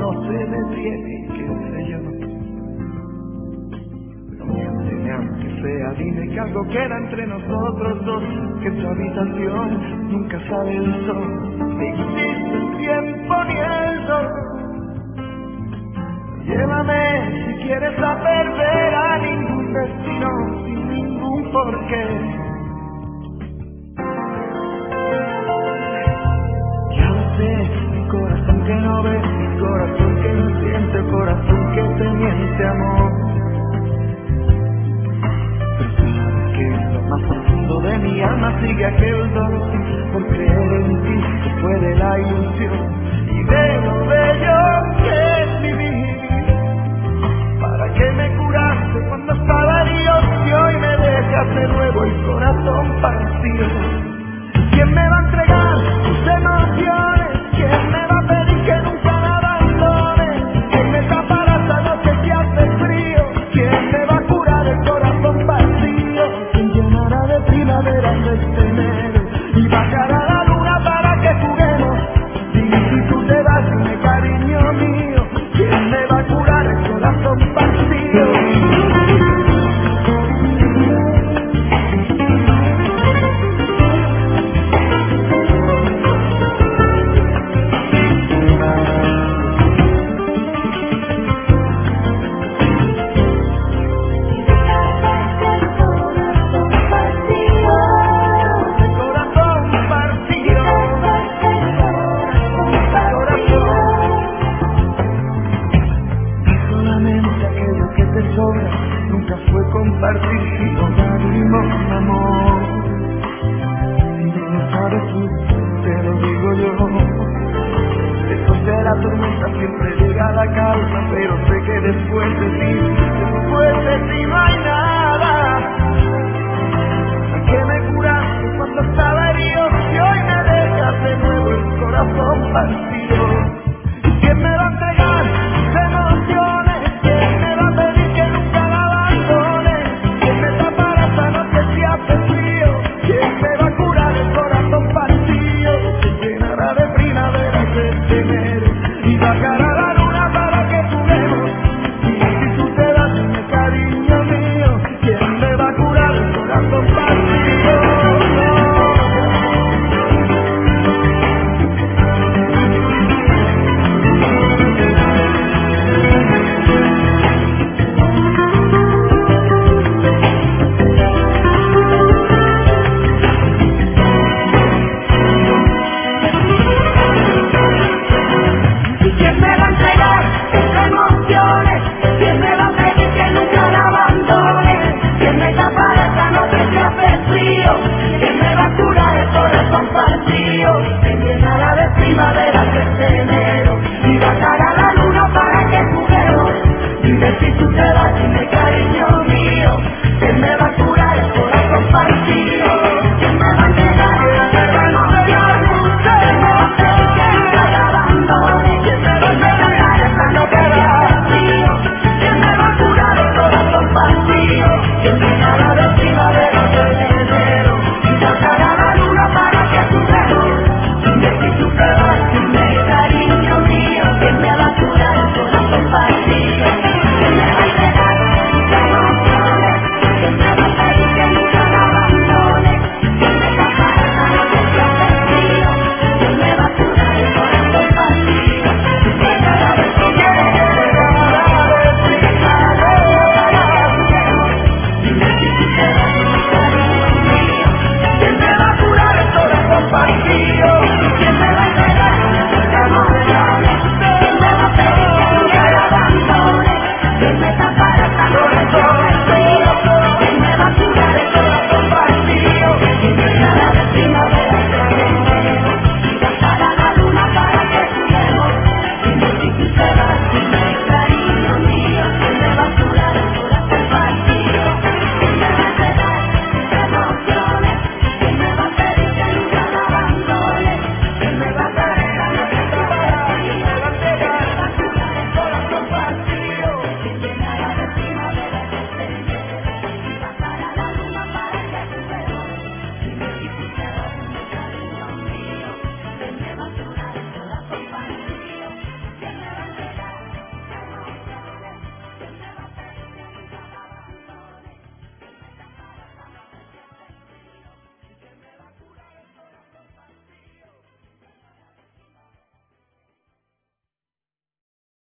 no se detiene, qué sé yo. Pero miénteme aunque sea, dime que algo queda entre nosotros dos, que en tu habitación nunca sale el sol, ni existe el tiempo ni el sol. Llévame si quieres a perder a ningún destino, sin ningún porqué. Ya lo sé, mi corazón que no ve, mi corazón que no siente, corazón que te miente, amor. Pero sabes que en lo más profundo de mi alma sigue aquel dolor, por creer en ti se fue de la ilusión y de lo bello que es vivir. ¿Para qué me curaste cuando estaba herido y hoy me dejas de nuevo el corazón partido? ¿Quién me va a entregar tus emociones? ¿Quién me va a pedir que nunca la abandone? ¿Quién me tapará esta noche si hace frío? ¿Quién me va a curar el corazón partido? ¿Quién llenará de primavera este enero y bajará la luna para que juguemos? Dime si tú te vas, dime cariño mío, ¿quién me va a curar el corazón partido? Nunca fue compartir, sino dar limón, amor. Y no sabes tú, te lo digo yo. Después de la tormenta siempre llega la calma, pero sé que después de ti